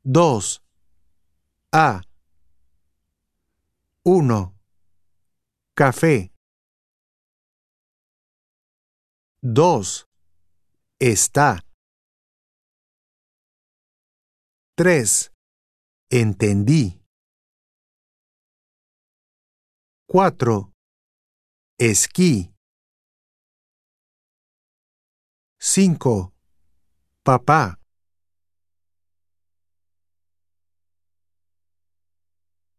2. A. 1. Café. 2. Está. 3. Entendí. 4. Esquí. 5. Papá.